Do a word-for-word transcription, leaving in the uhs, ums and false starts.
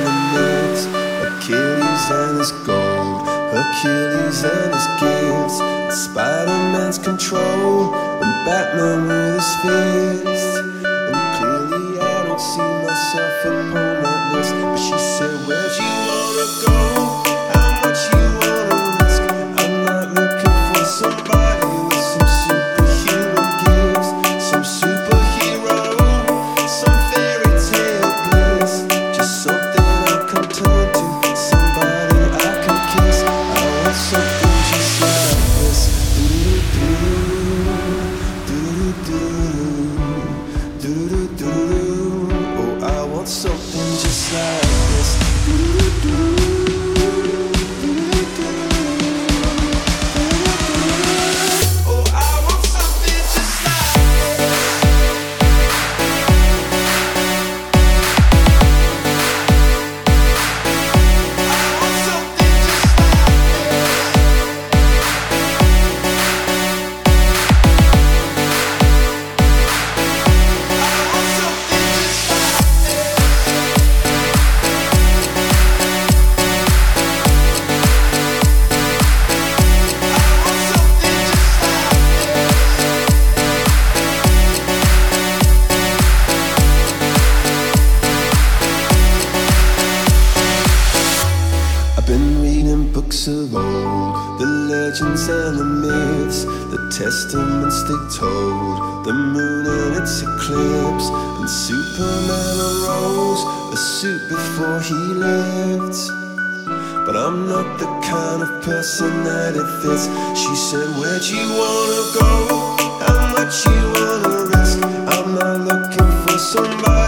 and the myths, Achilles and his gold, Hercules and his gifts, and Spider-Man's control, and Batman with his fist. And clearly I don't see myself upon that list. But she said, where'd you wanna go? How much you wanna risk? I'm not looking for somebody with some superhuman gifts, some superhero, some fairy tale bliss, just something I can turn to, somebody I can kiss. I want something just like this. Do-do-do, do-do-do, oh, I want something just like this. Oh, I want something just like I want something just I've been reading books of old, the legends and the myths, the testaments they told, the moon and its eclipse, and Superman arose a suit before he lived. But I'm not the kind of person that it fits. She said, where'd you wanna go? How much you wanna risk? I'm not looking for somebody